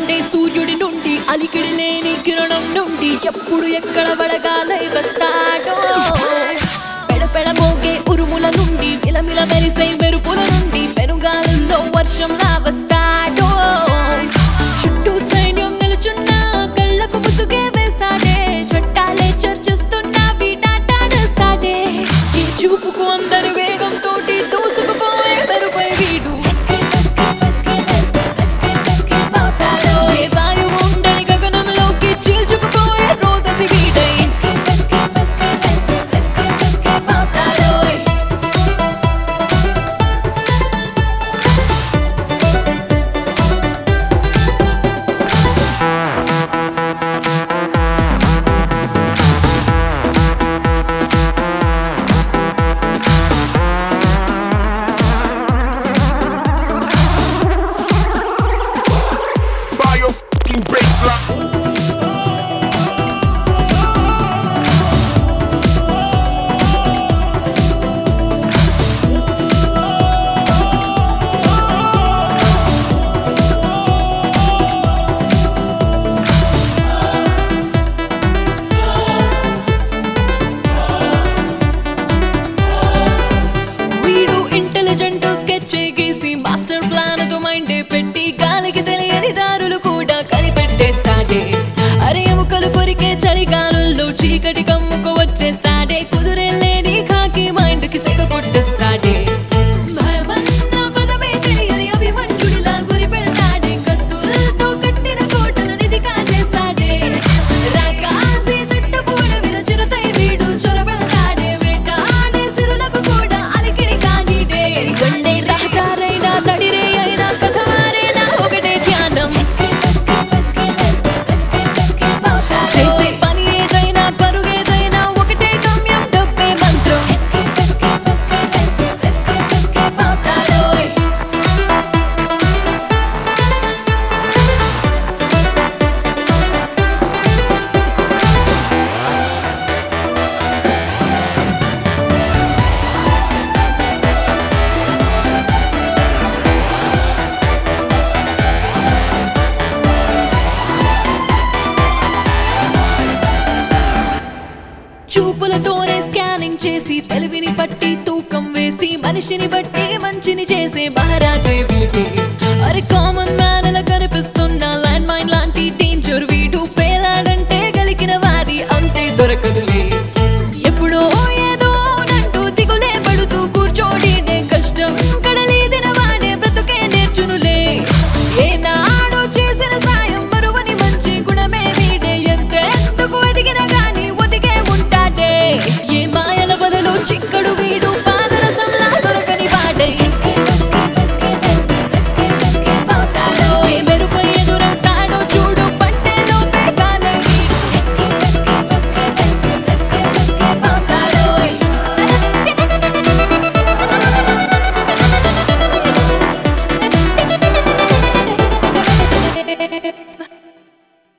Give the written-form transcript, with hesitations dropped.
Monday సూర్యుడి నుండి అలికిడి లేని కిరణం నుండి ఎప్పుడు ఎక్కడ వడగాలై వస్తాడో పెడపెడ మోగే ఉరుముల నుండి మిలమిల మెరిసే మెరుపుల నుండి పెనుగాలుల్లో వర్షంలా వస్తాడో చుట్టూ సైన్యం నిలుచున్నా కళ్ళకు ముసుగే వేస్తాడే చట్టాలే చర్చిస్తున్నా వీటాటాడేస్తాడే ఈ చూపుకు అందరి వేగంతో దూసుకుపోయే మెరుపై వీడు చీల్చుకుపోయే రోదసి వీడై Buy your fucking baseline. వీడు ఇంటెలిజెంట్ స్కెచ్ గీసి మాస్టర్ ప్లాన్ తో మైండ్ పెట్టి గాలికి తెలియని దారులు కూడా కనిపెట్టేస్తాడే అరే ఎముకలు కొరికే చలిగాలుల్లో చీకటి కమ్ముకు వచ్చేస్తాడే కుదురే లేని కాకి మైండ్ కి సెగ పుట్టిస్తాడే భయమన్న పదమే తెలియని అభిమన్యుడిలా గురి పెడతాడే కత్తులతో కట్టిన కోటలనిది కాజేస్తాడే రాకాసి తట్టపూడవిన చిరుతై వీడు చొరబడతాడే వేటాడే సిరులకు కూడా అలికిడి కానీడే గళ్ళే రహదారైనా నడిరే అయినా కథవారైనా ఒకటే ధ్యానం చేసే పని ఏదైనా పరుగేదైనా ఒకటే గమ్యం డబ్బే మంత్రం చూపులతోనే స్కానింగ్ చేసి తెలివిని పట్టి తూకం వేసి మనిషిని బట్టి మంచిని చేసే మహారాజే వీడే అరే కామన్